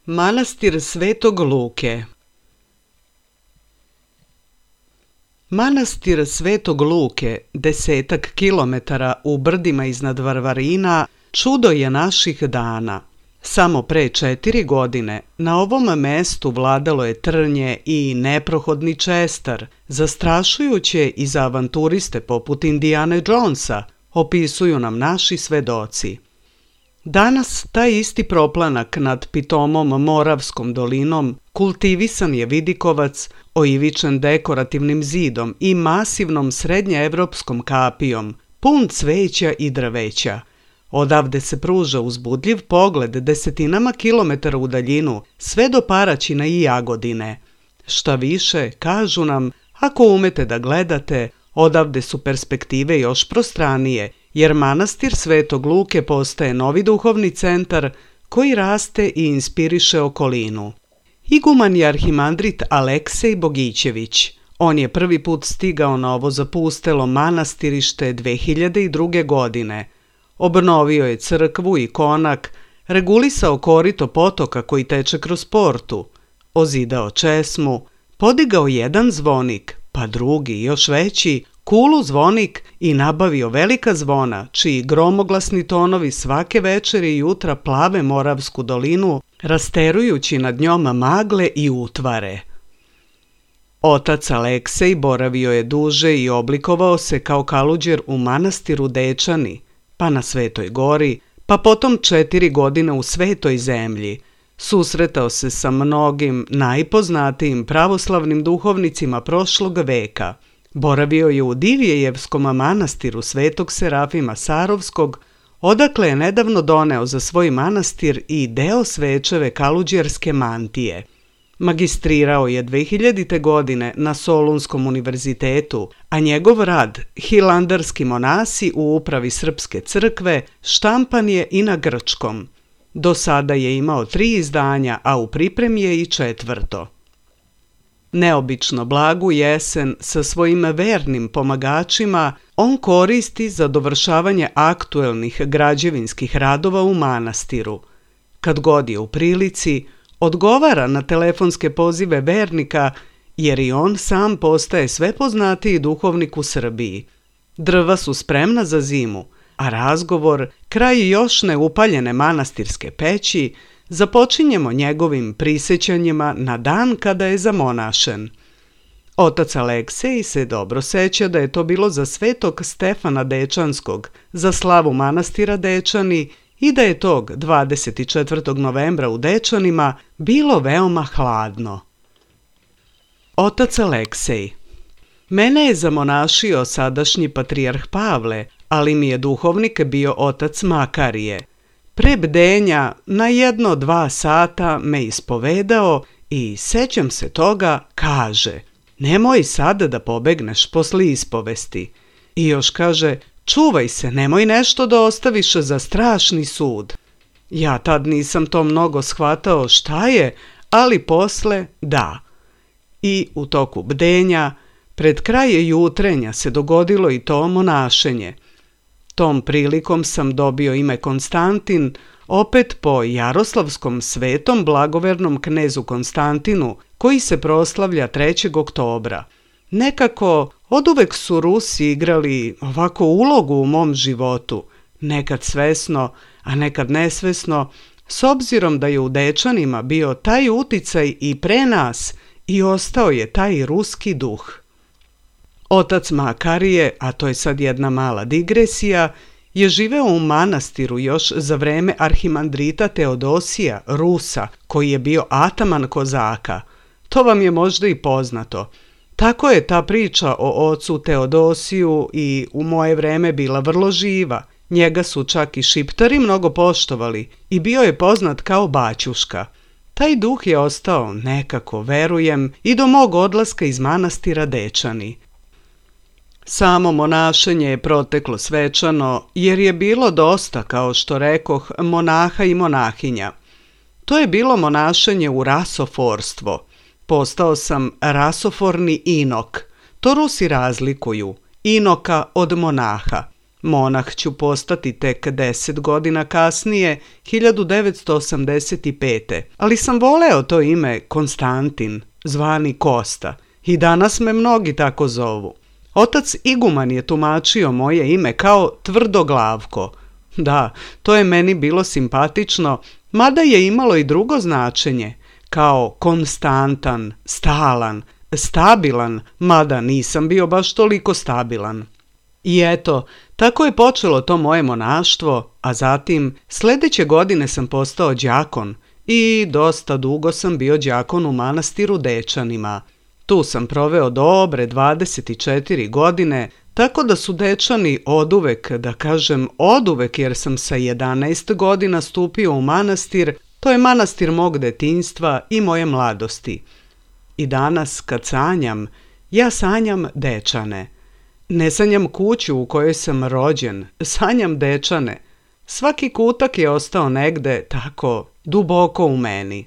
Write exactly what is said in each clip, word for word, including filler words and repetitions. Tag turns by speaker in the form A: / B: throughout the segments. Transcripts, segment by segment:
A: Manastir Svetog Luke. Manastir Svetog Luke, desetak kilometara u brdima iznad Varvarina, čudo je naših dana. Samo pre četiri godine na ovom mestu vladalo je trnje i neprohodni čestar, zastrašujuće i za avanturiste poput Indiane Jonesa, opisuju nam naši svedoci. Danas taj isti proplanak nad pitomom Moravskom dolinom kultivisan je vidikovac, oivičen dekorativnim zidom i masivnom srednjeevropskom kapijom, pun cveća i drveća. Odavde se pruža uzbudljiv pogled desetinama kilometara u daljinu, sve do Paraćina i Jagodine. Šta više, kažu nam, ako umete da gledate, odavde su perspektive još prostranije, jer manastir Svetog Luke postaje novi duhovni centar koji raste i inspiriše okolinu. Iguman je arhimandrit Aleksej Bogićević. On je prvi put stigao na ovo zapustelo manastirište dve hiljade druge. godine. Obnovio je crkvu i konak, regulisao korito potoka koji teče kroz portu, ozidao česmu, podigao jedan zvonik, pa drugi, još veći, kulu zvonik i nabavio velika zvona, čiji gromoglasni tonovi svake večeri i jutra plave Moravsku dolinu, rasterujući nad njom magle i utvare. Otac Aleksej boravio je duže i oblikovao se kao kaluđer u manastiru Dečani, pa na Svetoj gori, pa potom četiri godine u Svetoj zemlji. Susretao se sa mnogim najpoznatijim pravoslavnim duhovnicima prošlog veka. Boravio je u Divjejevskom manastiru Svetog Serafima Sarovskog, odakle je nedavno doneo za svoj manastir i deo svečeve kaluđerske mantije. Magistrirao je dve hiljadite. godine na Solunskom univerzitetu, a njegov rad Hilandarski monasi u upravi Srpske crkve štampan je i na grčkom. Do sada je imao tri izdanja, a u pripremi je i četvrto. Neobično blagu jesen sa svojim vernim pomagačima on koristi za dovršavanje aktuelnih građevinskih radova u manastiru. Kad god je u prilici, odgovara na telefonske pozive vernika, jer i on sam postaje sve poznatiji duhovnik u Srbiji. Drva su spremna za zimu, a razgovor, kraj još neupaljene manastirske peći, započinjemo njegovim prisećanjima na dan kada je zamonašen. Otac Aleksej se dobro seća da je to bilo za Svetog Stefana Dečanskog, za slavu manastira Dečani, i da je tog dvadeset četvrtog novembra u Dečanima bilo veoma hladno. Otac Aleksej. Mene je zamonašio sadašnji patrijarh Pavle, ali mi je duhovnik bio otac Makarije. Pre bdenja na jedno dva sata me ispovedao i sećam se toga, kaže: nemoj sada da pobegneš posle ispovesti. I još kaže: čuvaj se, nemoj nešto da ostaviš za strašni sud. Ja tad nisam to mnogo shvatao šta je, ali posle da. I u toku bdenja, pred kraje jutrenja se dogodilo i to monašenje. Tom prilikom sam dobio ime Konstantin, opet po Jaroslavskom svetom blagovernom knezu Konstantinu, koji se proslavlja trećeg oktobra. Nekako oduvek su Rusi igrali ovako ulogu u mom životu, nekad svesno, a nekad nesvesno, s obzirom da je u Dečanima bio taj uticaj i pre nas i ostao je taj ruski duh. Otac Makarije, a to je sad jedna mala digresija, je živeo u manastiru još za vreme arhimandrita Teodosija, Rusa, koji je bio ataman Kozaka. To vam je možda i poznato. Tako je ta priča o ocu Teodosiju i u moje vreme bila vrlo živa. Njega su čak i Šiptari mnogo poštovali i bio je poznat kao Baćuška. Taj duh je ostao nekako, verujem, i do mog odlaska iz manastira Dečani. Samo monašenje je proteklo svečano, jer je bilo dosta, kao što rekoh, monaha i monahinja. To je bilo monašenje u rasoforstvo. Postao sam rasoforni inok. To Rusi razlikuju, inoka od monaha. Monah ću postati tek deset godina kasnije, hiljadu devetsto osamdeset pete. Ali sam voleo to ime Konstantin, zvani Kosta. I danas me mnogi tako zovu. Otac iguman je tumačio moje ime kao Tvrdoglavko. Da, to je meni bilo simpatično, mada je imalo i drugo značenje, kao konstantan, stalan, stabilan, mada nisam bio baš toliko stabilan. I eto, tako je počelo to moje monaštvo, a zatim sljedeće godine sam postao đakon i dosta dugo sam bio đakon u manastiru Dečanima. Tu sam proveo dobre dvadeset četiri godine, tako da su Dečani oduvek, da kažem oduvek jer sam sa jedanaest godina stupio u manastir, to je manastir mog detinjstva i moje mladosti. I danas kad sanjam, ja sanjam Dečane. Ne sanjam kuću u kojoj sam rođen, sanjam Dečane. Svaki kutak je ostao negde tako duboko u meni.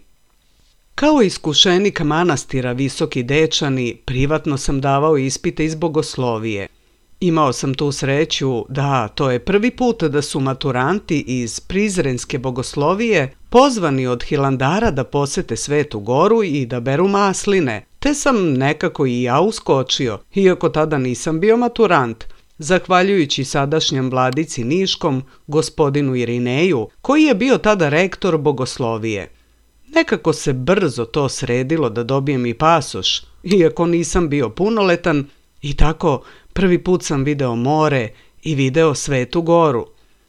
A: Kao iskušenik manastira Visoki Dečani, privatno sam davao ispite iz bogoslovije. Imao sam tu sreću da to je prvi put da su maturanti iz Prizrenske bogoslovije pozvani od Hilandara da posete Svetu Goru i da beru masline, te sam nekako i ja uskočio, iako tada nisam bio maturant, zahvaljujući sadašnjem vladici Niškom, gospodinu Irineju, koji je bio tada rektor bogoslovije. Nekako se brzo to sredilo da dobijem i pasoš, iako nisam bio punoletan, i tako prvi put sam video more i video Svetu Goru.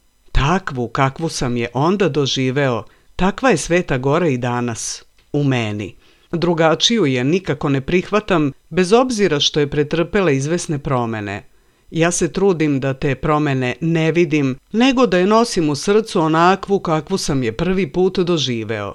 A: Takvu kakvu sam je onda doživeo, takva je Sveta Gora i danas, u meni. Drugačiju je nikako ne prihvatam, bez obzira što je pretrpela izvesne promene. Ja se trudim da te promene ne vidim, nego da je nosim u srcu onakvu kakvu sam je prvi put doživeo.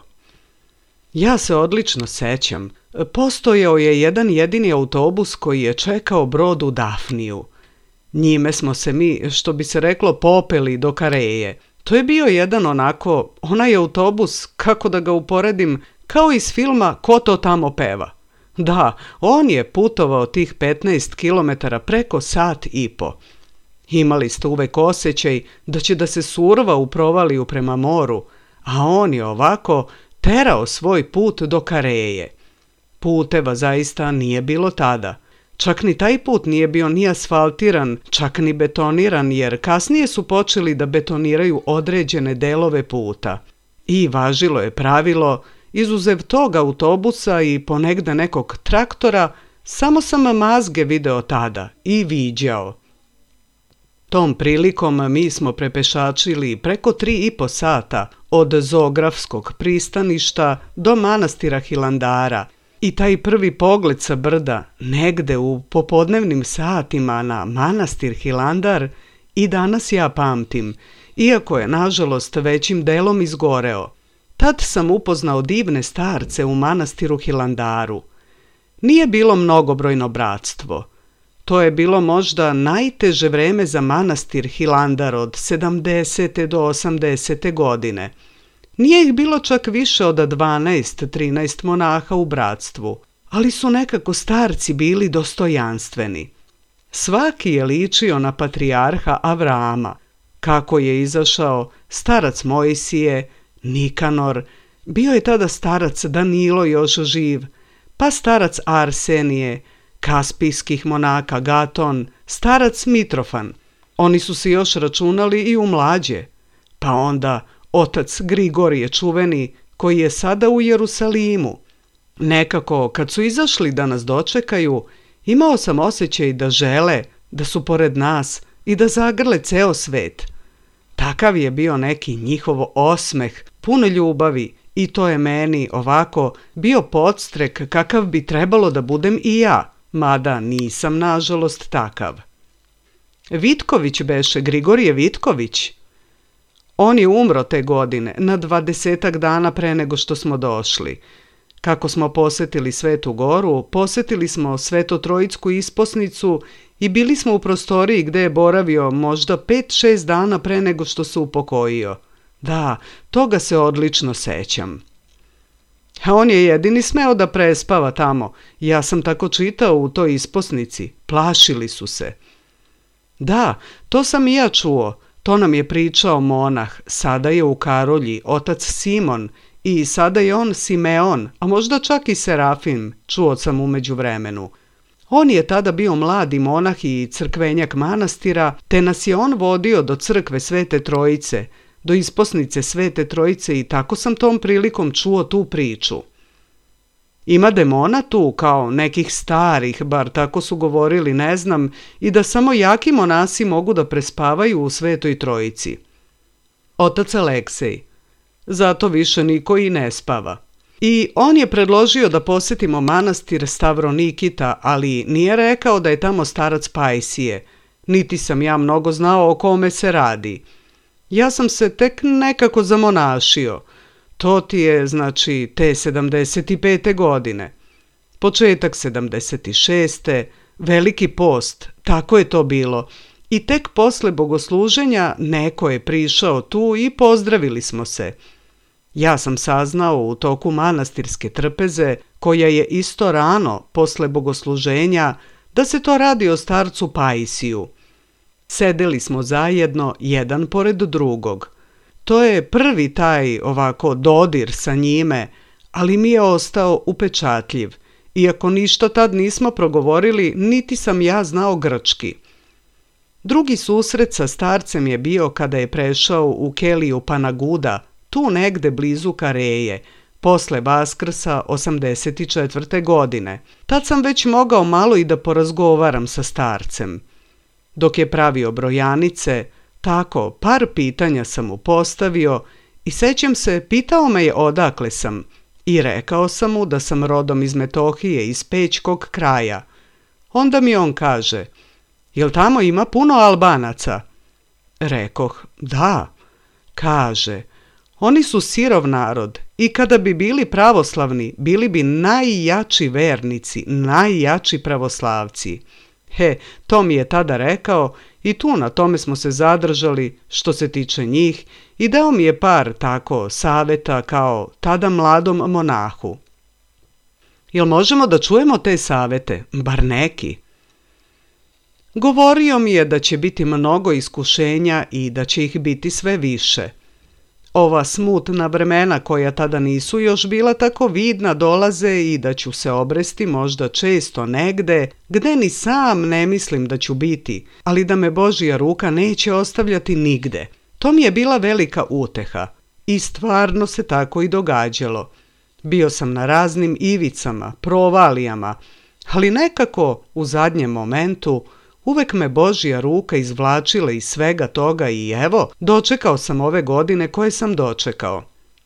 A: Ja se odlično sećam. Postojao je jedan jedini autobus koji je čekao brod u Dafniju. Njime smo se mi, što bi se reklo, popeli do Kareje. To je bio jedan onako, onaj autobus, kako da ga uporedim, kao iz filma Ko to tamo peva. Da, on je putovao tih petnaest kilometara preko sat i po. Imali ste uvek osjećaj da će da se surva u provaliju prema moru, a on je ovako terao svoj put do Kareje. Puteva zaista nije bilo tada. Čak ni taj put nije bio ni asfaltiran, čak ni betoniran, jer kasnije su počeli da betoniraju određene delove puta. I važilo je pravilo, izuzev tog autobusa i ponegde nekog traktora, samo sam mazge video tada i viđao. Tom prilikom mi smo prepešačili preko tri i po sata od Zografskog pristaništa do manastira Hilandara i taj prvi pogled sa brda negde u popodnevnim satima na manastir Hilandar i danas ja pamtim, iako je nažalost većim delom izgoreo. Tad sam upoznao divne starce u manastiru Hilandaru. Nije bilo mnogobrojno bratstvo. To je bilo možda najteže vreme za manastir Hilandar od sedamdesete do osamdesete godine. Nije ih bilo čak više od dvanaest trinaest monaha u bratstvu, ali su nekako starci bili dostojanstveni. Svaki je ličio na patrijarha Avrama, kako je izašao starac Mojsije, Nikanor, bio je tada starac Danilo još živ, pa starac Arsenije, kaspijskih monaka Gaton, starac Mitrofan. Oni su se još računali i u mlađe, pa onda otac Grigorije čuveni, koji je sada u Jerusalimu. Nekako, kad su izašli da nas dočekaju, imao sam osjećaj da žele, da su pored nas i da zagrle ceo svet. Takav je bio neki njihov osmeh, pun ljubavi, i to je meni ovako bio podstrek kakav bi trebalo da budem i ja, mada nisam nažalost takav. Vitković beše, Grigorije Vitković. On je umro te godine, na dvadesetak dana pre nego što smo došli. Kako smo posetili Svetu Goru, posetili smo Sveto-Trojicku isposnicu i bili smo u prostoriji gde je boravio možda pet šest dana pre nego što se upokojio. Da, toga se odlično sećam. A on je jedini smeo da prespava tamo. Ja sam tako čitao u toj isposnici. Plašili su se. Da, to sam i ja čuo. To nam je pričao monah. Sada je u Karolji otac Simon i sada je on Simeon, a možda čak i Serafim, čuo sam u međuvremenu. On je tada bio mladi monah i crkvenjak manastira, te nas je on vodio do crkve Svete Trojice, do isposnice Svete Trojice i tako sam tom prilikom čuo tu priču. Ima demona tu, kao nekih starih, bar tako su govorili, ne znam, i da samo jaki monasi mogu da prespavaju u Svetoj Trojici. Otac Aleksej. Zato više niko i ne spava. I on je predložio da posjetimo manastir Stavronikita, ali nije rekao da je tamo starac Pajsije, niti sam ja mnogo znao o kome se radi. Ja sam se tek nekako zamonašio. To ti je, znači, te sedamdeset pete godine. Početak sedamdeset šeste. Veliki post, tako je to bilo. I tek posle bogosluženja neko je prišao tu i pozdravili smo se. Ja sam saznao u toku manastirske trpeze, koja je isto rano posle bogosluženja, da se to radi o starcu Pajsiju. Sedeli smo zajedno, jedan pored drugog. To je prvi taj ovako dodir sa njime, ali mi je ostao upečatljiv. Iako ništa tad nismo progovorili, niti sam ja znao grčki. Drugi susret sa starcem je bio kada je prešao u keliju Panaguda, tu negde blizu Kareje, posle Vaskrsa osamdeset četvrte godine. Tad sam već mogao malo i da porazgovaram sa starcem. Dok je pravio brojanice, tako, par pitanja sam mu postavio i sećam se, pitao me je odakle sam i rekao sam mu da sam rodom iz Metohije, iz Pećkog kraja. Onda mi on kaže, jel tamo ima puno Albanaca? Rekoh, da. Kaže, oni su sirov narod i kada bi bili pravoslavni, bili bi najjači vernici, najjači pravoslavci. He, to mi je tada rekao i tu na tome smo se zadržali što se tiče njih i dao mi je par tako saveta kao tada mladom monahu. Jel možemo da čujemo te savete, bar neki? Govorio mi je da će biti mnogo iskušenja i da će ih biti sve više. Ova smutna vremena koja tada nisu još bila tako vidna dolaze i da ću se obresti možda često negde gde ni sam ne mislim da ću biti, ali da me Božja ruka neće ostavljati nigde. To mi je bila velika uteha i stvarno se tako i događalo. Bio sam na raznim ivicama, provalijama, ali nekako u zadnjem momentu uvek me Božja ruka izvlačila iz svega toga i evo, dočekao sam ove godine koje sam dočekao.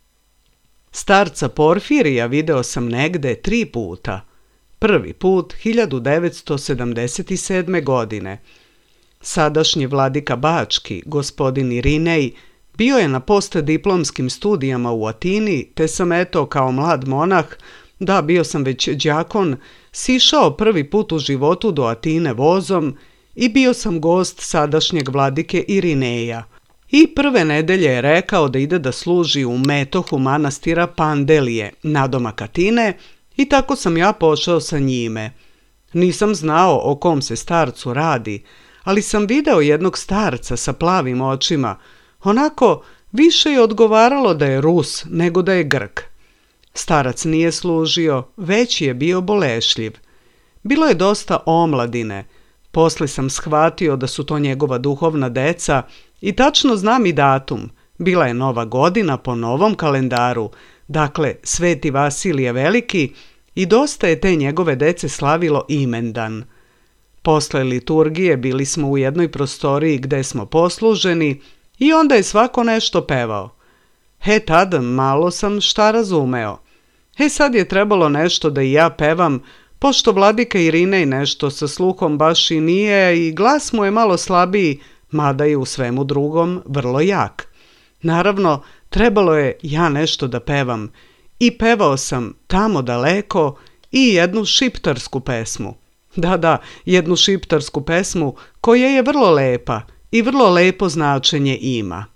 A: Starca Porfirija video sam negde tri puta. Prvi put hiljadu devetsto sedamdeset sedme. godine. Sadašnji vladika Bački, gospodin Irinej, bio je na postdiplomskim studijama u Atini, te sam eto kao mlad monah, da bio sam već đakon, sišao prvi put u životu do Atine vozom i bio sam gost sadašnjeg vladike Irineja. I prve nedelje je rekao da ide da služi u metohu manastira Pandelije, nadomak Atine, i tako sam ja pošao sa njime. Nisam znao o kom se starcu radi, ali sam video jednog starca sa plavim očima. Onako, više je odgovaralo da je Rus nego da je Grk. Starac nije služio, već je bio bolešljiv. Bilo je dosta omladine. Posle sam shvatio da su to njegova duhovna deca i tačno znam i datum. Bila je nova godina po novom kalendaru, dakle Sveti Vasilije Veliki, i dosta je te njegove dece slavilo imendan. Posle liturgije bili smo u jednoj prostoriji gde smo posluženi i onda je svako nešto pevao. He, tad malo sam šta razumeo. He, sad je trebalo nešto da i ja pevam, pošto vladika Irinej nešto sa sluhom baš i nije i glas mu je malo slabiji, mada je u svemu drugom vrlo jak. Naravno, trebalo je ja nešto da pevam i pevao sam Tamo daleko i jednu šiptarsku pesmu. Da, da, jednu šiptarsku pesmu koja je vrlo lepa i vrlo lepo značenje ima.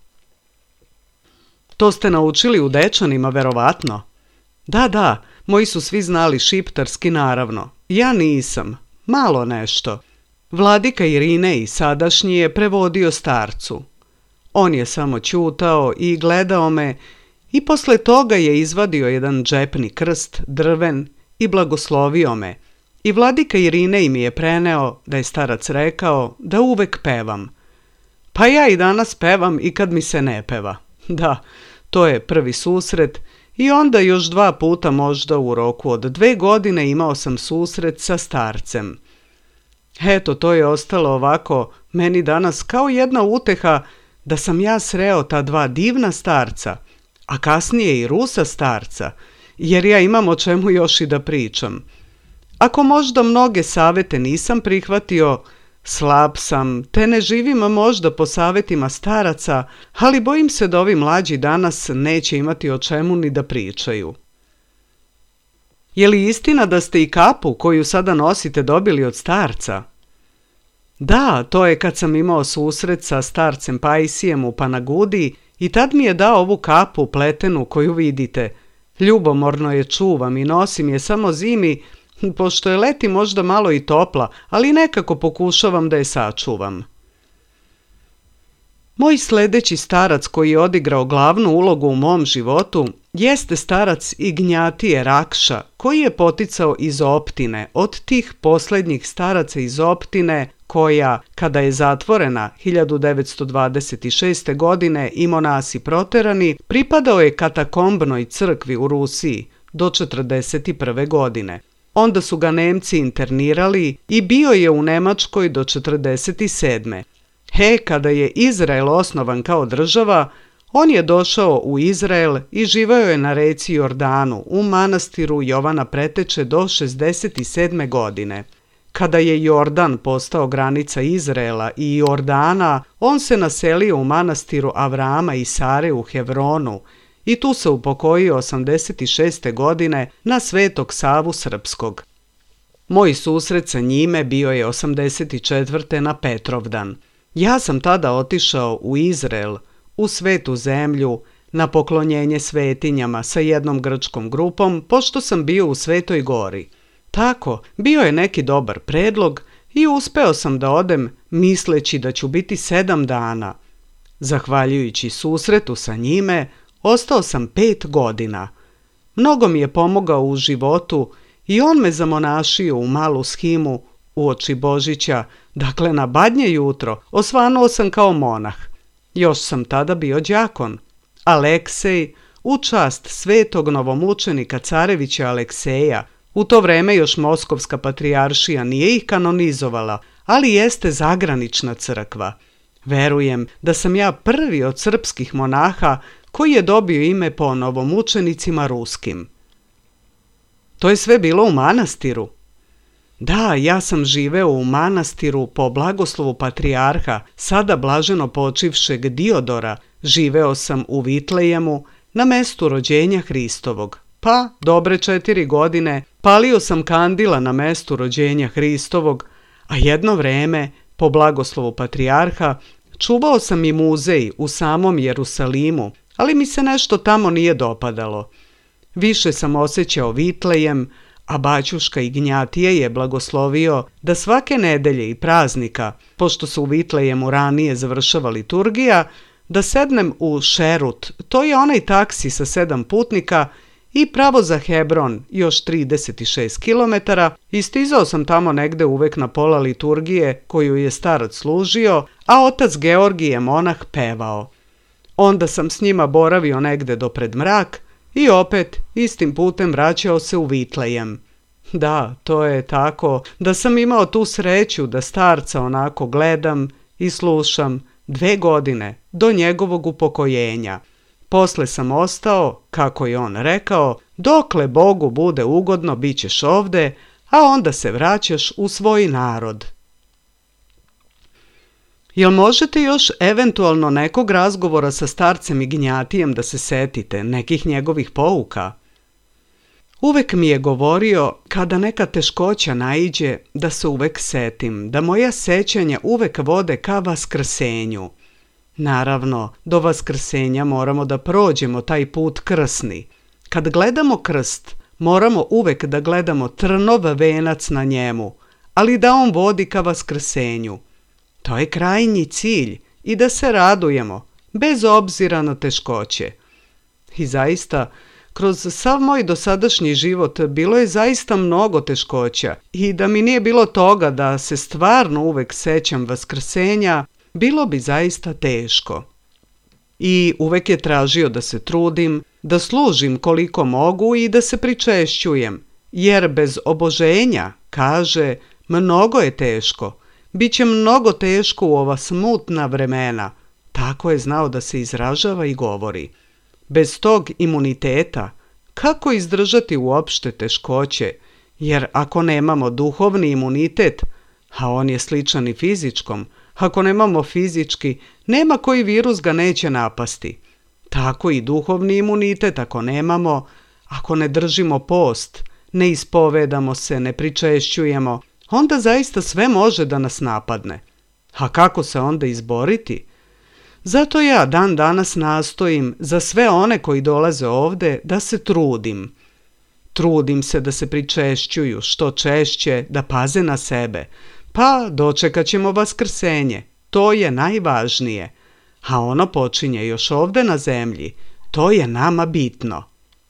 A: To ste naučili u Dečanima, verovatno? Da, da, moji su svi znali šiptarski naravno. Ja nisam, malo nešto. Vladika Irinej sadašnji je prevodio starcu. On je samo ćutao i gledao me i posle toga je izvadio jedan džepni krst, drven, i blagoslovio me. I vladika Irinej mi je preneo da je starac rekao da uvek pevam. Pa ja i danas pevam i kad mi se ne peva. Da, to je prvi susret i onda još dva puta možda u roku od dve godine imao sam susret sa starcem. Eto, to je ostalo ovako meni danas kao jedna uteha da sam ja sreo ta dva divna starca, a kasnije i Rusa starca, jer ja imam o čemu još i da pričam. Ako možda mnoge savete nisam prihvatio, slab sam, te ne živim možda po savetima staraca, ali bojim se da ovi mlađi danas neće imati o čemu ni da pričaju. Je li istina da ste i kapu koju sada nosite dobili od starca? Da, to je kad sam imao susret sa starcem Pajsijem u Panagudi i tad mi je dao ovu kapu pletenu koju vidite. Ljubomorno je čuvam i nosim je samo zimi, pošto je leti možda malo i topla, ali nekako pokušavam da je sačuvam. Moj sledeći starac koji je odigrao glavnu ulogu u mom životu jeste starac Ignjatije Rakša, koji je poticao iz Optine, od tih poslednjih staraca iz Optine koja, kada je zatvorena hiljadu devetsto dvadeset šeste. godine i monasi proterani, pripadao je katakombnoj crkvi u Rusiji do četrdeset prve. godine. Onda su ga Nemci internirali i bio je u Nemačkoj do četrdeset sedme. He, kada je Izrael osnovan kao država, on je došao u Izrael i živeo je na reci Jordanu u manastiru Jovana Preteče do šezdeset sedme. godine. Kada je Jordan postao granica Izraela i Jordana, on se naselio u manastiru Avrama i Sare u Hevronu i tu se upokojio osamdeset šeste. godine na Svetog Savu Srpskog. Moj susret sa njime bio je osamdeset četvrte. na Petrovdan. Ja sam tada otišao u Izrael, u svetu zemlju, na poklonjenje svetinjama sa jednom grčkom grupom, pošto sam bio u Svetoj Gori. Tako, bio je neki dobar predlog i uspeo sam da odem misleći da ću biti sedam dana. Zahvaljujući susretu sa njime, ostao sam pet godina. Mnogo mi je pomogao u životu i on me zamonašio u malu shimu uoči Božića, dakle na badnje jutro, osvanuo sam kao monah. Još sam tada bio đakon. Aleksej, u čast svetog novomučenika carevića Alekseja, u to vreme još Moskovska patrijaršija nije ih kanonizovala, ali jeste zagranična crkva. Verujem da sam ja prvi od srpskih monaha koji je dobio ime po novomučenicima ruskim. To je sve bilo u manastiru. Da, ja sam živeo u manastiru po blagoslovu patrijarha, sada blaženo počivšeg Diodora, živeo sam u Vitlejemu, na mestu rođenja Hristovog. Pa, dobre četiri godine, palio sam kandila na mestu rođenja Hristovog, a jedno vreme, po blagoslovu patrijarha, čuvao sam i muzej u samom Jerusalimu, ali mi se nešto tamo nije dopadalo. Više sam osjećao Vitlejem, a baćuška Ignjatije je blagoslovio da svake nedelje i praznika, pošto su u Vitlejemu ranije završava liturgija, da sednem u Šerut, to je onaj taksi sa sedam putnika, i pravo za Hebron, još trideset šest kilometara, i stizao sam tamo negde uvek na pola liturgije koju je starac služio, a otac Georgije monah pevao. Onda sam s njima boravio negde do pred mrak i opet istim putem vraćao se u Vitlejem. Da, to je tako da sam imao tu sreću da starca onako gledam i slušam dve godine do njegovog upokojenja. Posle sam ostao, kako je on rekao, dokle Bogu bude ugodno bit ćeš ovde, a onda se vraćaš u svoj narod. Jel možete još eventualno nekog razgovora sa starcem Ignjatijem da se setite, nekih njegovih pouka? Uvek mi je govorio, kada neka teškoća naiđe, da se uvek setim, da moja sećanja uvek vode ka vaskrsenju. Naravno, do vaskrsenja moramo da prođemo taj put krsni. Kad gledamo krst, moramo uvek da gledamo trnov venac na njemu, ali da on vodi ka vaskrsenju. To je krajnji cilj i da se radujemo, bez obzira na teškoće. I zaista, kroz sav moj dosadašnji život bilo je zaista mnogo teškoća i da mi nije bilo toga da se stvarno uvek sećam vaskrsenja, bilo bi zaista teško. I uvek je tražio da se trudim, da služim koliko mogu i da se pričešćujem, jer bez oboženja, kaže, mnogo je teško. Biće mnogo teško u ova smutna vremena. Tako je znao da se izražava i govori. Bez tog imuniteta, kako izdržati uopšte teškoće? Jer ako nemamo duhovni imunitet, a on je sličan i fizičkom, ako nemamo fizički, nema koji virus ga neće napasti. Tako i duhovni imunitet ako nemamo, ako ne držimo post, ne ispovedamo se, ne pričešćujemo, onda zaista sve može da nas napadne. A kako se onda izboriti? Zato ja dan danas nastojim za sve one koji dolaze ovde da se trudim. Trudim se da se pričešćuju što češće, da paze na sebe. Pa dočekat ćemo vaskrsenje, to je najvažnije. A ono počinje još ovde na zemlji, to je nama bitno.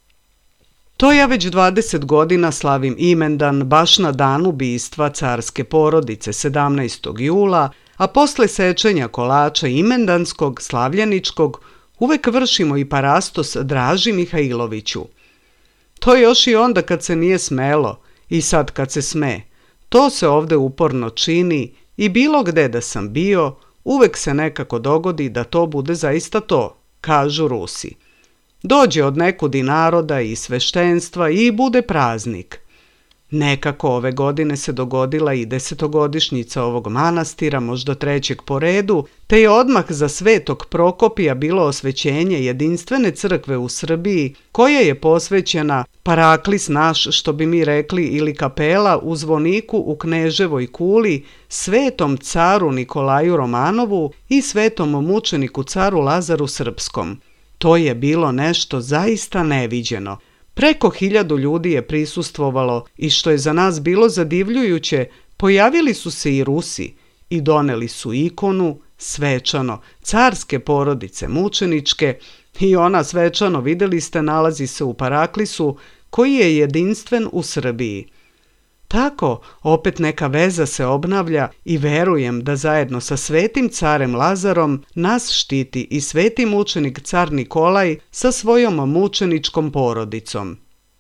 A: To ja već dvadeset godina slavim imendan baš na dan ubistva carske porodice sedamnaestog jula, a posle sečenja kolača imendanskog, slavljeničkog, uvek vršimo i parastos Draži Mihajloviću. To još i onda kad se nije smelo i sad kad se sme. To se ovde uporno čini i bilo gde da sam bio, uvek se nekako dogodi da to bude zaista to, kažu Rusi. Dođe od nekudi naroda i sveštenstva i bude praznik. Nekako ove godine se dogodila i desetogodišnjica ovog manastira, možda trećeg po redu, te je odmah za Svetog Prokopija bilo osvećenje jedinstvene crkve u Srbiji, koja je posvećena Paraklis naš, što bi mi rekli, ili kapela u zvoniku u Kneževoj kuli, Svetom caru Nikolaju Romanovu i svetom mučeniku caru Lazaru Srpskom. To je bilo nešto zaista neviđeno. Preko hiljadu ljudi je prisustvovalo i što je za nas bilo zadivljujuće, pojavili su se i Rusi i doneli su ikonu, svečano, carske porodice mučeničke i ona svečano, videli ste, nalazi se u Paraklisu koji je jedinstven u Srbiji. Tako, opet neka veza se obnavlja i verujem da zajedno sa svetim carem Lazarom nas štiti i sveti mučenik car Nikolaj sa svojom mučeničkom porodicom.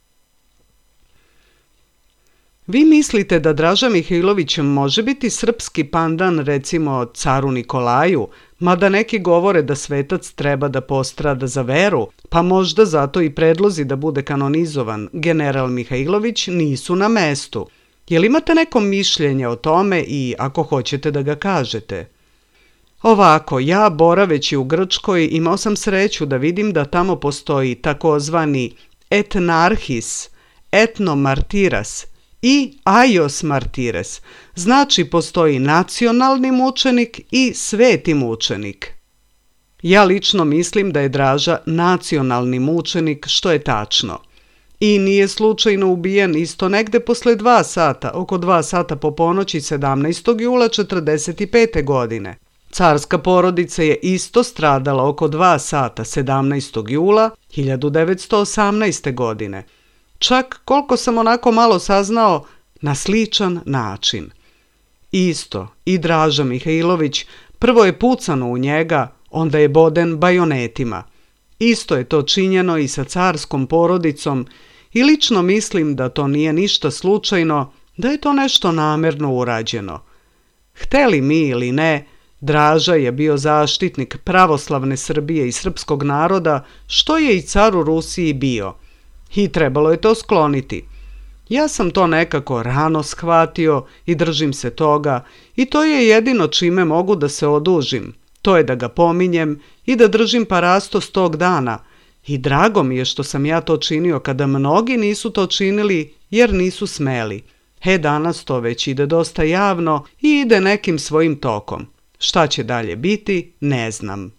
A: Vi mislite da Draža Mihajlović može biti srpski pandan recimo caru Nikolaju, mada neki govore da svetac treba da postrada za veru, pa možda zato i predlozi da bude kanonizovan general Mihajlović nisu na mestu. Jel imate neko mišljenje o tome i ako hoćete da ga kažete? Ovako, ja boraveći u Grčkoj imao sam sreću da vidim da tamo postoji takozvani etnarhis, etnomartiras i aios martires, znači postoji nacionalni mučenik i sveti mučenik. Ja lično mislim da je Draža nacionalni mučenik, što je tačno. I nije slučajno ubijen isto negde posle dva sata, oko dva sata po ponoći sedamnaestog jula četrdeset pete. godine. Carska porodica je isto stradala oko dva sata sedamnaestog jula hiljadu devetsto osamnaeste. godine. Čak, koliko sam onako malo saznao, na sličan način. Isto, i Draža Mihajlović, prvo je pucano u njega, onda je boden bajonetima. Isto je to činjeno i sa carskom porodicom i lično mislim da to nije ništa slučajno, da je to nešto namerno urađeno. Hteli mi ili ne, Draža je bio zaštitnik pravoslavne Srbije i srpskog naroda, što je i car u Rusiji bio. I trebalo je to skloniti. Ja sam to nekako rano shvatio i držim se toga i to je jedino čime mogu da se odužim. To je da ga pominjem i da držim parastos tog dana. I drago mi je što sam ja to činio kada mnogi nisu to činili jer nisu smeli. He, danas to već ide dosta javno i ide nekim svojim tokom. Šta će dalje biti, ne znam.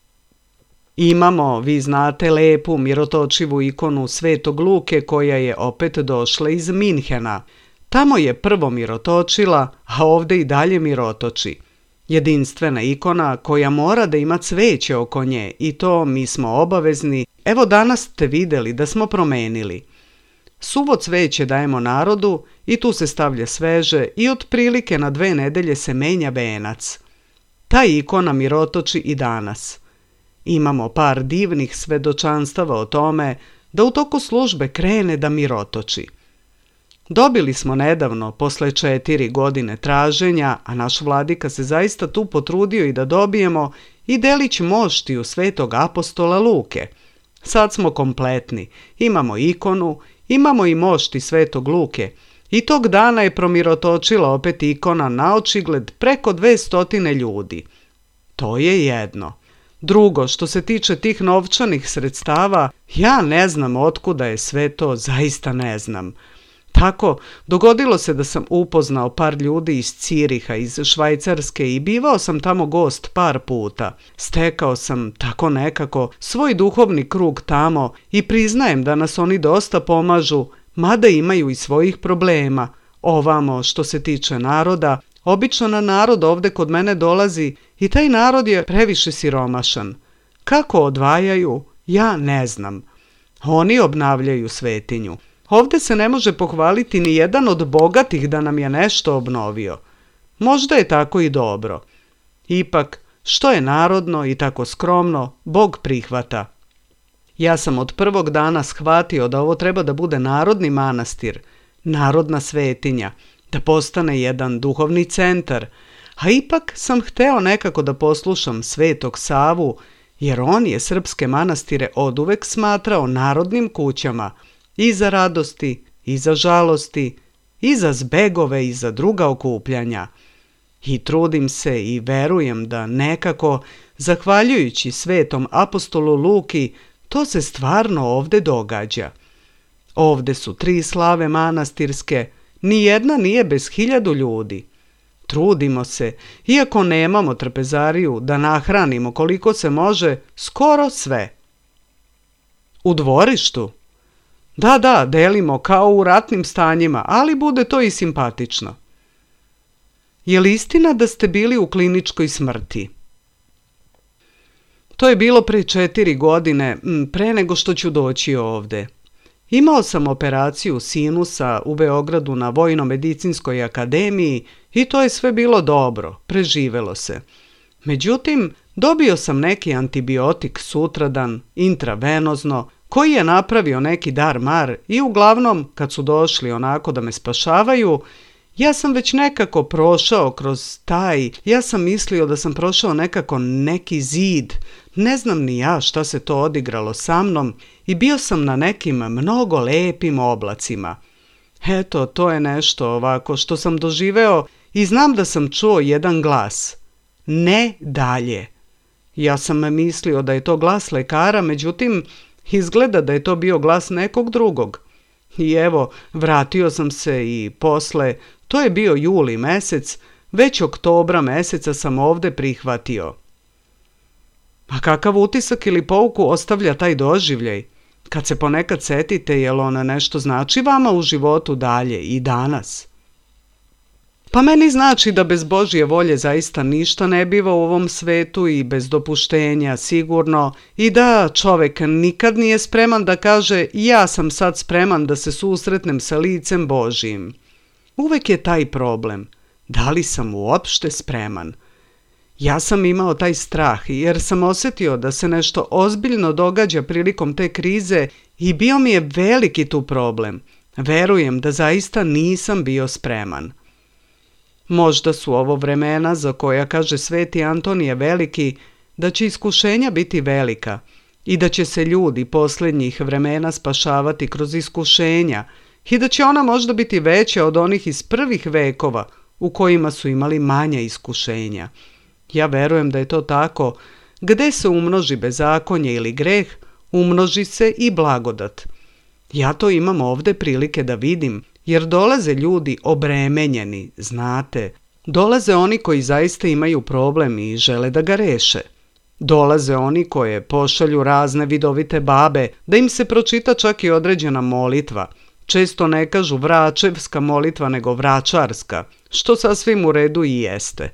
A: Imamo, vi znate, lepu mirotočivu ikonu Svetog Luke koja je opet došla iz Minhena. Tamo je prvo mirotočila, a ovdje i dalje mirotoči. Jedinstvena ikona koja mora da ima cveće oko nje i to mi smo obavezni. Evo danas ste vidjeli da smo promenili. Suvo cveće dajemo narodu i tu se stavlja sveže i otprilike na dve nedelje se menja venac. Ta ikona mirotoči i danas. Imamo par divnih svedočanstava o tome da u toku službe krene da mirotoči. Dobili smo nedavno, posle četiri godine traženja, a naš vladika se zaista tu potrudio i da dobijemo, i delić moštiju svetog apostola Luke. Sad smo kompletni, imamo ikonu, imamo i mošti svetog Luke i tog dana je promirotočila opet ikona na očigled preko dve stotine ljudi. To je jedno. Drugo, što se tiče tih novčanih sredstava, ja ne znam otkuda je sve to, zaista ne znam. Tako, dogodilo se da sam upoznao par ljudi iz Ciriha, iz Švajcarske i bivao sam tamo gost par puta. Stekao sam tako nekako svoj duhovni krug tamo i priznajem da nas oni dosta pomažu, mada imaju i svojih problema. Ovamo, što se tiče naroda, obično na narod ovde kod mene dolazi i taj narod je previše siromašan. Kako odvajaju, ja ne znam. Oni obnavljaju svetinju. Ovde se ne može pohvaliti ni jedan od bogatih da nam je nešto obnovio. Možda je tako i dobro. Ipak, što je narodno i tako skromno, Bog prihvata. Ja sam od prvog dana shvatio da ovo treba da bude narodni manastir, narodna svetinja, da postane jedan duhovni centar, a ipak sam hteo nekako da poslušam Svetog Savu, jer on je srpske manastire oduvek smatrao narodnim kućama, i za radosti, i za žalosti, i za zbegove, i za druga okupljanja. I trudim se i verujem da nekako, zahvaljujući svetom apostolu Luki, to se stvarno ovde događa. Ovde su tri slave manastirske, nijedna nije bez hiljadu ljudi. Trudimo se, iako nemamo trpezariju, da nahranimo koliko se može, skoro sve. U dvorištu? Da, da, delimo kao u ratnim stanjima, ali bude to i simpatično. Je li istina da ste bili u kliničkoj smrti? To je bilo pre četiri godine, pre nego što ću doći ovde. Imao sam operaciju sinusa u Beogradu na Vojno-medicinskoj akademiji i to je sve bilo dobro, preživelo se. Međutim, dobio sam neki antibiotik sutradan, intravenozno, koji je napravio neki dar mar i uglavnom, kad su došli onako da me spašavaju, ja sam već nekako prošao kroz taj, ja sam mislio da sam prošao nekako neki zid, ne znam ni ja šta se to odigralo sa mnom i bio sam na nekim mnogo lepim oblacima. Eto, to je nešto ovako što sam doživeo i znam da sam čuo jedan glas. Ne dalje. Ja sam mislio da je to glas lekara, međutim, izgleda da je to bio glas nekog drugog. I evo, vratio sam se i posle, to je bio juli mesec, već oktobra meseca sam ovde prihvatio. A kakav utisak ili pouku ostavlja taj doživljaj? Kad se ponekad setite, jel ona nešto znači vama u životu dalje i danas? Pa meni znači da bez Božje volje zaista ništa ne biva u ovom svetu i bez dopuštenja sigurno i da čovek nikad nije spreman da kaže ja sam sad spreman da se susretnem sa licem Božjim. Uvek je taj problem. Da li sam uopšte spreman? Ja sam imao taj strah jer sam osjetio da se nešto ozbiljno događa prilikom te krize i bio mi je veliki tu problem. Verujem da zaista nisam bio spreman. Možda su ovo vremena za koja kaže sveti Antonije Veliki da će iskušenja biti velika i da će se ljudi posljednjih vremena spašavati kroz iskušenja i da će ona možda biti veća od onih iz prvih vekova u kojima su imali manja iskušenja. Ja verujem da je to tako. Gde se umnoži bezakonje ili greh, umnoži se i blagodat. Ja to imam ovde prilike da vidim, jer dolaze ljudi obremenjeni, znate. Dolaze oni koji zaista imaju problem i žele da ga reše. Dolaze oni koje pošalju razne vidovite babe, da im se pročita čak i određena molitva. Često ne kažu vračevska molitva nego vračarska, što sasvim u redu i jeste.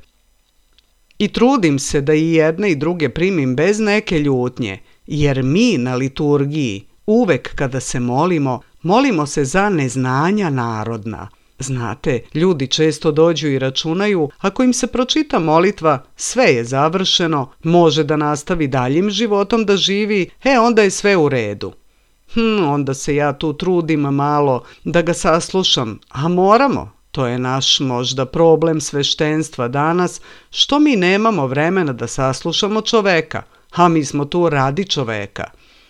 A: I trudim se da i jedne i druge primim bez neke ljutnje, jer mi na liturgiji uvek kada se molimo, molimo se za neznanja narodna. Znate, ljudi često dođu i računaju, ako im se pročita molitva, sve je završeno, može da nastavi daljim životom da živi, e onda je sve u redu. Hm, onda se ja tu trudim malo da ga saslušam, a moramo. To je naš možda problem sveštenstva danas, što mi nemamo vremena da saslušamo čoveka, a mi smo tu radi čoveka.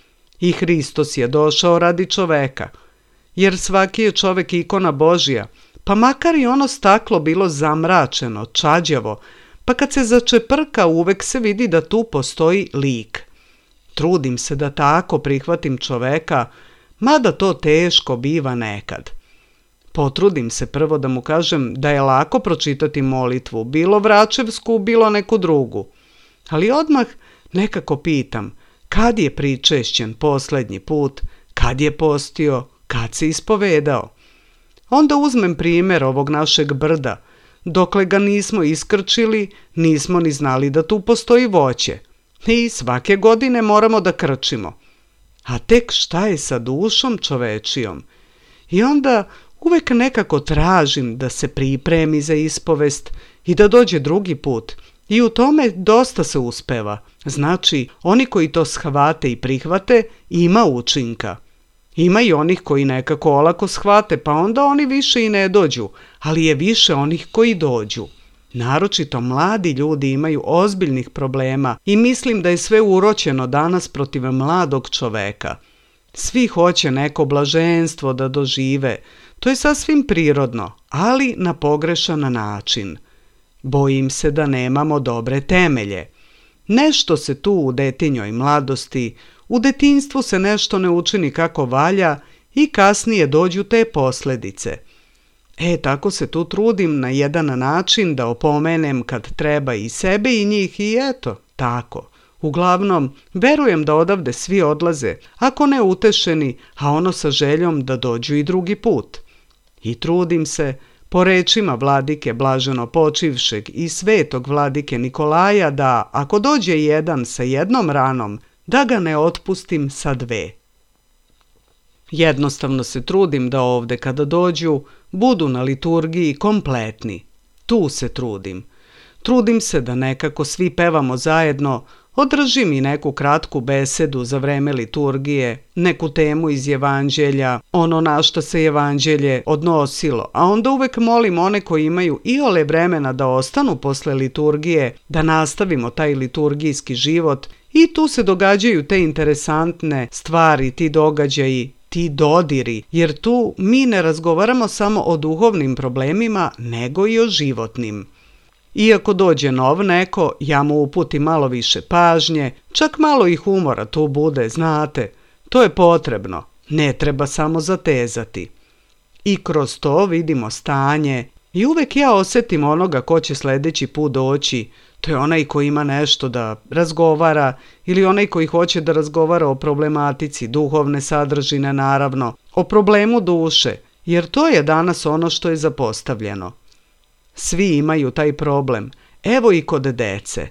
A: I Hristos je došao radi čoveka, jer svaki je čovek ikona Božja, pa makar i ono staklo bilo zamračeno, čađavo, pa kad se začeprka uvek se vidi da tu postoji lik. Trudim se da tako prihvatim čoveka, mada to teško biva nekad. Potrudim se prvo da mu kažem da je lako pročitati molitvu, bilo vračevsku, bilo neku drugu. Ali odmah nekako pitam, kad je pričešćen posljednji put, kad je postio, kad se ispovedao. Onda uzmem primjer ovog našeg brda. Dokle ga nismo iskrčili, nismo ni znali da tu postoji voće. I svake godine moramo da krčimo. A tek šta je sa dušom čovečijom? I onda uvek nekako tražim da se pripremi za ispovest i da dođe drugi put. I u tome dosta se uspeva. Znači, oni koji to shvate i prihvate, ima učinka. Ima i onih koji nekako olako shvate, pa onda oni više i ne dođu, ali je više onih koji dođu. Naročito mladi ljudi imaju ozbiljnih problema i mislim da je sve uroćeno danas protiv mladog čoveka. Svi hoće neko blaženstvo da dožive, to je sasvim prirodno, ali na pogrešan način. Bojim se da nemamo dobre temelje. Nešto se tu u detinjoj mladosti, u detinjstvu se nešto ne učini kako valja i kasnije dođu te posljedice. E, tako se tu trudim na jedan način da opomenem kad treba i sebe i njih i eto, tako. Uglavnom, verujem da odavde svi odlaze, ako ne utešeni, a ono sa željom da dođu i drugi put. I trudim se, po rečima vladike blaženo počivšeg i svetog vladike Nikolaja, da ako dođe jedan sa jednom ranom, da ga ne otpustim sa dve. Jednostavno se trudim da ovde kada dođu, budu na liturgiji kompletni. Tu se trudim. Trudim se da nekako svi pevamo zajedno, održim i neku kratku besedu za vreme liturgije, neku temu iz evanđelja, ono na što se evanđelje odnosilo, a onda uvek molim one koji imaju iole vremena da ostanu posle liturgije, da nastavimo taj liturgijski život i tu se događaju te interesantne stvari, ti događaji, ti dodiri, jer tu mi ne razgovaramo samo o duhovnim problemima, nego i o životnim. Iako dođe nov neko, ja mu uputim malo više pažnje, čak malo i humora tu bude, znate. To je potrebno, ne treba samo zatezati. I kroz to vidimo stanje i uvek ja osjetim onoga ko će sljedeći put doći. To je onaj koji ima nešto da razgovara ili onaj koji hoće da razgovara o problematici duhovne sadržine, naravno, o problemu duše, jer to je danas ono što je zapostavljeno. Svi imaju taj problem, evo i kod dece.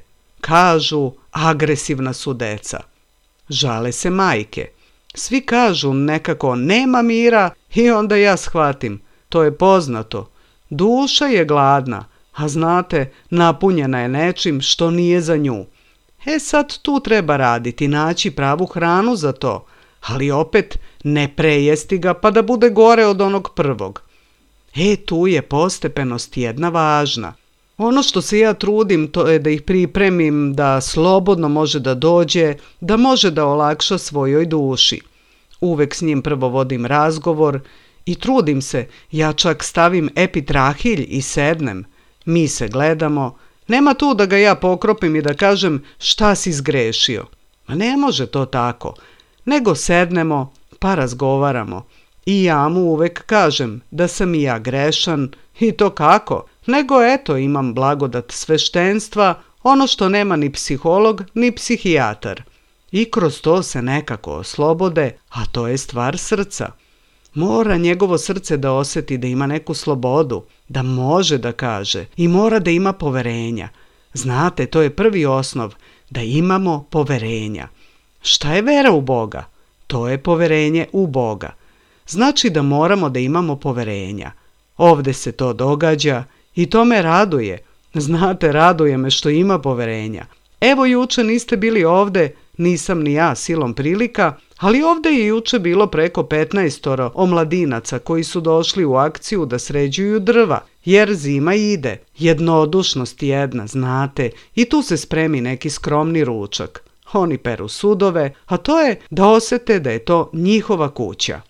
A: Kažu, agresivna su deca. Žale se majke. Svi kažu nekako nema mira i onda ja shvatim, to je poznato. Duša je gladna, a znate, napunjena je nečim što nije za nju. E sad tu treba raditi, naći pravu hranu za to, ali opet ne prejesti ga pa da bude gore od onog prvog. E, tu je postepenost jedna važna. Ono što se ja trudim to je da ih pripremim da slobodno može da dođe, da može da olakša svojoj duši. Uvek s njim prvo vodim razgovor i trudim se, ja čak stavim epitrahilj i sednem. Mi se gledamo, nema tu da ga ja pokropim i da kažem šta si zgrešio. Ma ne može to tako, nego sednemo pa razgovaramo. I ja mu uvek kažem da sam i ja grešan i to kako, nego eto imam blagodat sveštenstva, ono što nema ni psiholog ni psihijatar. I kroz to se nekako oslobode, a to je stvar srca. Mora njegovo srce da osjeti da ima neku slobodu, da može da kaže i mora da ima poverenja. Znate, to je prvi osnov, da imamo poverenja. Šta je vera u Boga? To je poverenje u Boga. Znači da moramo da imamo poverenja. Ovde se to događa i to me raduje. Znate, raduje me što ima poverenja. Evo juče niste bili ovde, nisam ni ja silom prilika, ali ovde je juče bilo preko petnaestoro omladinaca koji su došli u akciju da sređuju drva, jer zima ide, jednodušnost jedna, znate, i tu se spremi neki skromni ručak. Oni peru sudove, a to je da osete da je to njihova kuća.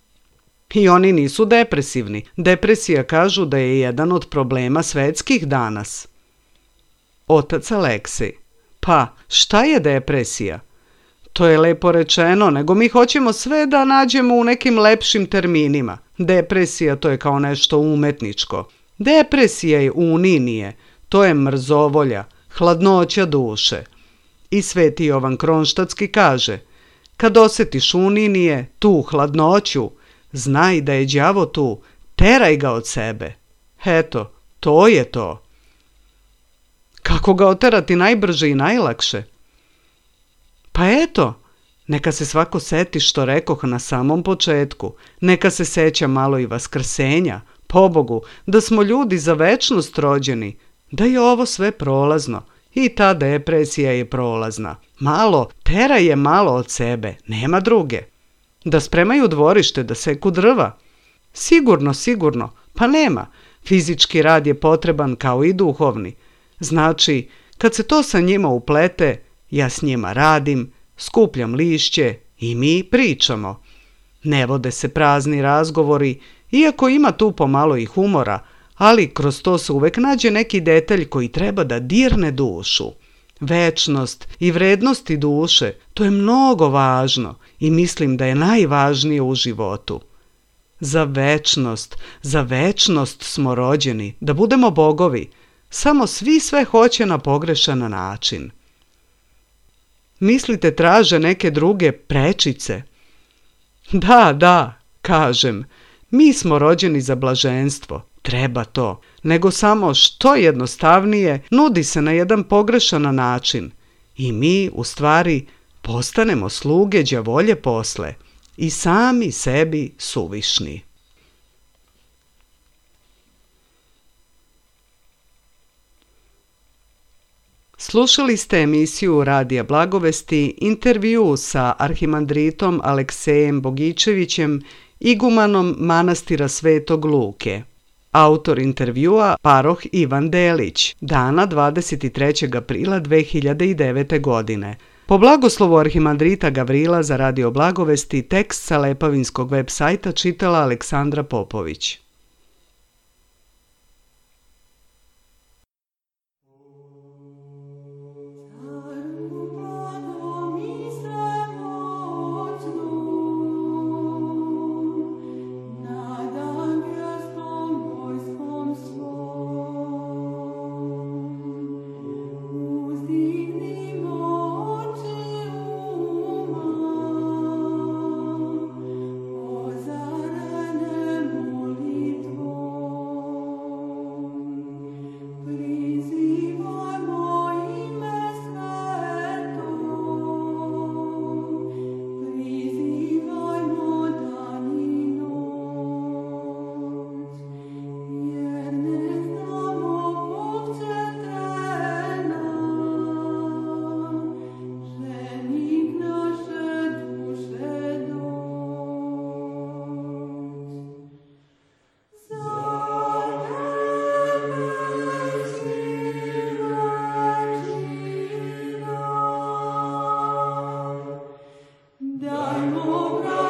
A: I oni nisu depresivni. Depresija kažu da je jedan od problema svetskih danas. Otac Aleksej: pa, šta je depresija? To je lepo rečeno, nego mi hoćemo sve da nađemo u nekim lepšim terminima. Depresija to je kao nešto umetničko. Depresija je uninije, to je mrzovolja, hladnoća duše. I Sveti Jovan Kronštatski kaže: kad osjetiš uninije, tu hladnoću, znaj da je đavo tu, teraj ga od sebe. Eto, to je to. Kako ga oterati najbrže i najlakše? Pa eto, neka se svako seti što rekoh na samom početku, neka se seća malo i vaskrsenja, pobogu, da smo ljudi za večnost rođeni, da je ovo sve prolazno i ta depresija je prolazna. Malo, teraj je malo od sebe, nema druge. Da spremaju dvorište, da seku drva. Sigurno, sigurno, pa nema. Fizički rad je potreban kao i duhovni. Znači, kad se to sa njima uplete, ja s njima radim, skupljam lišće i mi pričamo. Ne vode se prazni razgovori, iako ima tu pomalo i humora, ali kroz to se uvek nađe neki detalj koji treba da dirne dušu. Večnost i vrednosti duše, to je mnogo važno i mislim da je najvažnije u životu. Za večnost, za večnost smo rođeni, da budemo bogovi, samo svi sve hoće na pogrešan način. Mislite, traže neke druge prečice? Da, da, kažem, mi smo rođeni za blaženstvo, treba to, nego samo što jednostavnije nudi se na jedan pogrešan način i mi, u stvari, postanemo sluge đavolje posle i sami sebi suvišni. Slušali ste emisiju Radija Blagovesti, intervju sa arhimandritom Aleksejem Bogičevićem, igumanom manastira Svetog Luke. Autor intervjua paroh Ivan Delić, dana dvadeset trećeg aprila dve hiljade devete. godine. Po blagoslovu arhimandrita Gavrila za Radio Blagovesti, tekst sa Lepavinskog web sajta čitala Aleksandra Popović.
B: Daj mu